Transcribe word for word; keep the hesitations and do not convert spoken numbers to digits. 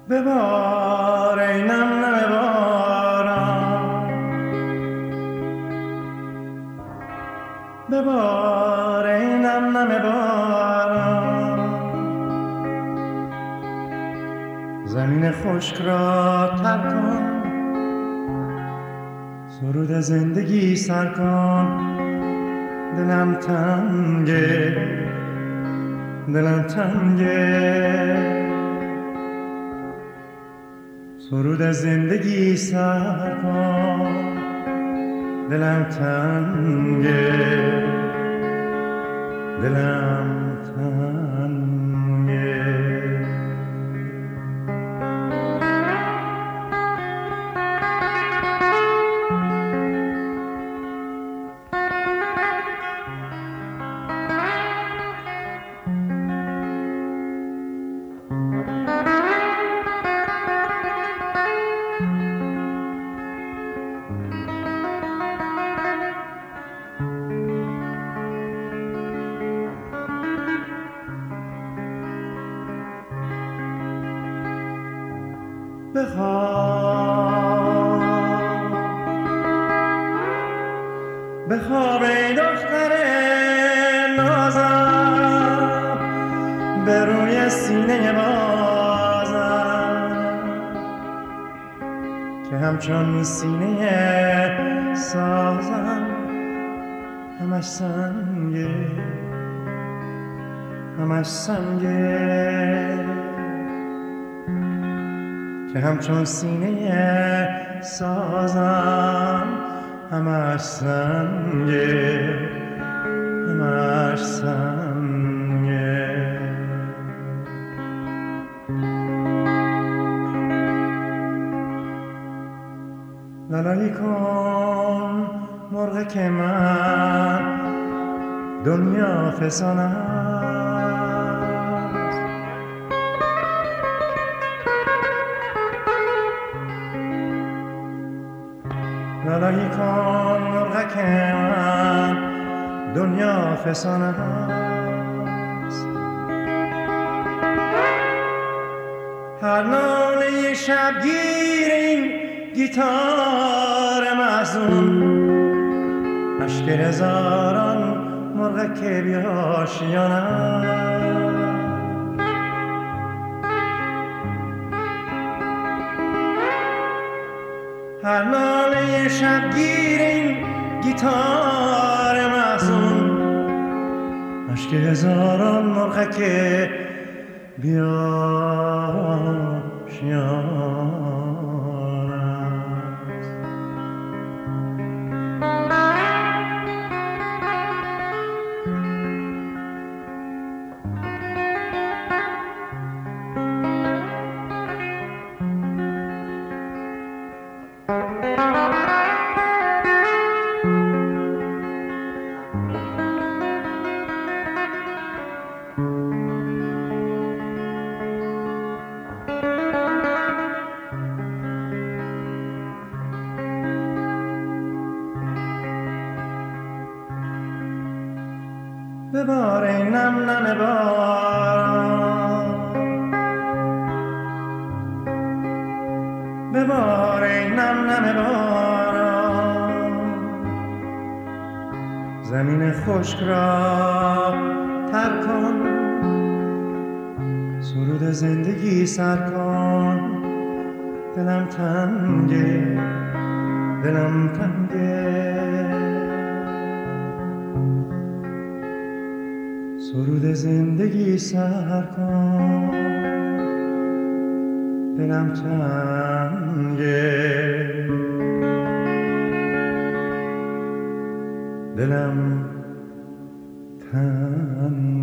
ببار ای نم نم باران، ببار ای نم نم باران، زمین خشک را تر کن، سرود زندگی سر کن. دلم تنگه، دلم تنگه، سرود زندگی سر کن. دلم تنگه، دلم تنگه. بخواب، بخواب ای دختر نازم، به روی سینه بازم که همچون سینه سازم، همش سنگه، همش سنگه، که همچون سینه سازم، همش سنگه، همش سنگه. لالایی کن مرغ که من دنیا فسان است، لالایی کن مرغ که من دنیا فسان است. هر ناله شبگیر این گیتار محزون، اشک هزاران مرغ که بیاشیان است. هر ناله شبگیر این گیتار محزون، اشک هزاران مرغ که بیاشیان. ببار ای نم نم باران، ببار ای نم نم باران، زمین خشک را تر کن، سرود زندگی سر کن. دلم تنگه، دلم تنگه، سرود زندگی سر کن. دلم تنگه، دلم تنگه.